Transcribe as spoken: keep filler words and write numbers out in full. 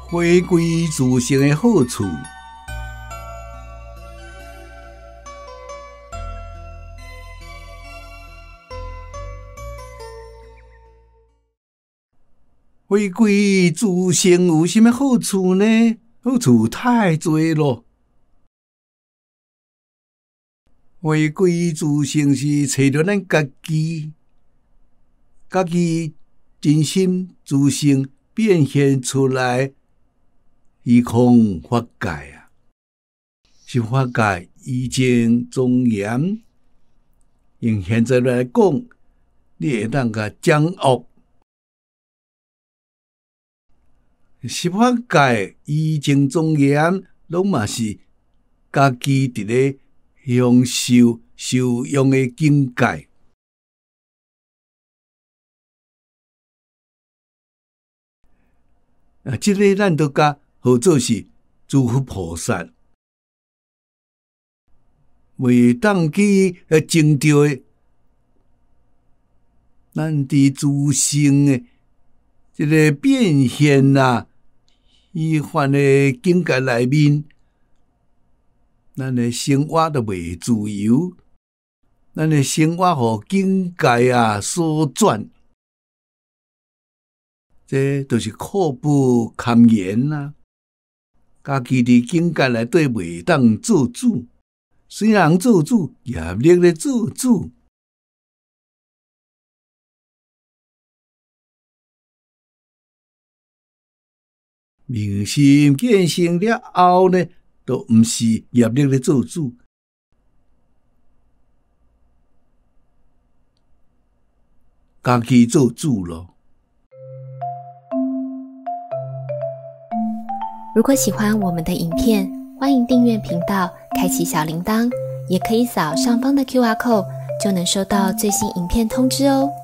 回归自性的好处。回归自性有什么好处呢？好处太多了。回归自性是找到咱家己，家己真心自性变现出来，虚空法界啊，是法界以前庄严。用现在来讲，你会当甲掌握。十法界以前庄严，拢嘛是家己伫咧享受受用的境界。啊，即个咱都甲号做是诸佛菩萨，未当去呃争着的，咱伫自性的即个变现啊。虚幻的境界内面，咱的生活都袂自由，咱的生活互境界啊所转，这就是苦不堪言啊！家己伫境界内底袂当做主，虽然做主，业力咧做主。明心见性了后呢，都毋是业力咧做主，家己做主咯。 如果喜欢我们的影片，欢迎订阅频道，开启小铃铛，也可以扫上方的 Q R code， 就能收到最新影片通知哦。